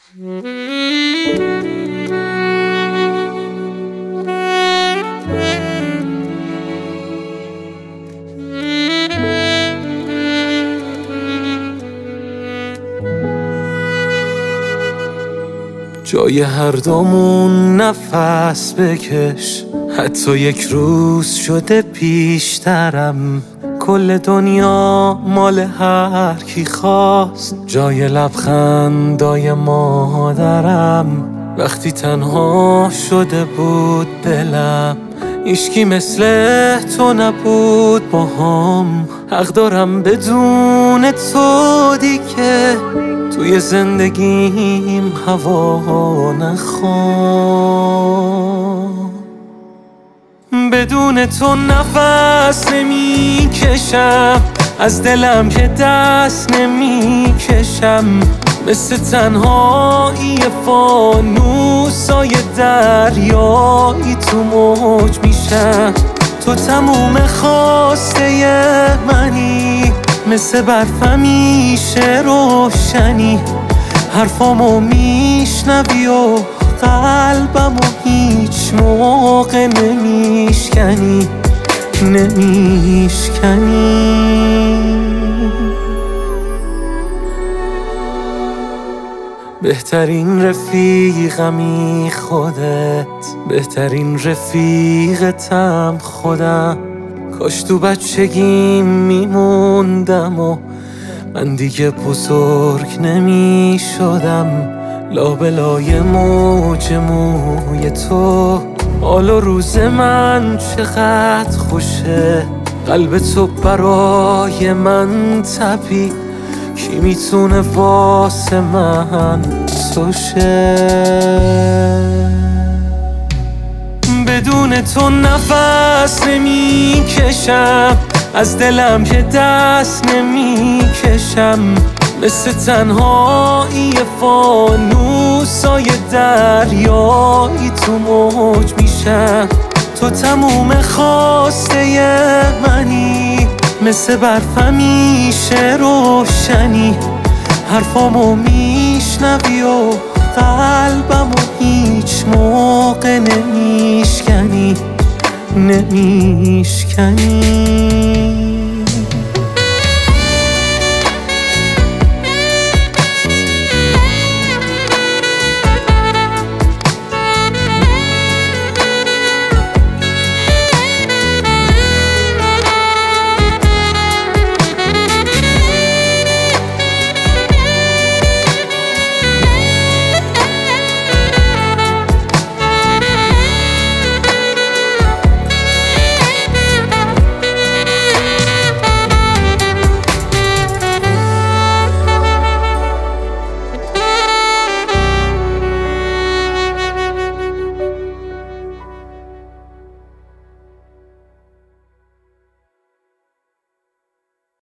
جای هر دومون نفس بکش، حتی یک روز شده پیشترم. کل دنیا مال هر کی خواست، جای لبخندای مادرم. وقتی تنها شده بود دلم، هیچکی مثل تو نبود باهام. حق دارم بدون تو دیگه توی زندگیم هوا نخوام. بدون تو نفس نمی کشم، از دلم که دست نمی کشم. مثل تنهایی فانوسای دریایی تو موج میشم. تو تموم خواسته منی، مثل برف همیشه روشنی. حرفامو میشنوی و قلبمو هیچ موقع نمیشکنی. بهترین رفیقمی خودت، بهترین رفیقتم خودم. کاش تو بچگیم میموندم و من دیگه بزرگ نمی شدم. لابلای موج موی تو، حال و روز من چقدر خوشه. قلب تو برای من تپید، کی میتونه واسه من توشه؟ بدون تو نفس نمی کشم، از دلم که دست نمی کشم. مثل تنهایی فانوسای دریایی تو موج میشم. تو تموم خواسته منی، مثل برف همیشه روشنی. حرفامو میشنوی و قلبمو هیچ موقع نمیشکنی.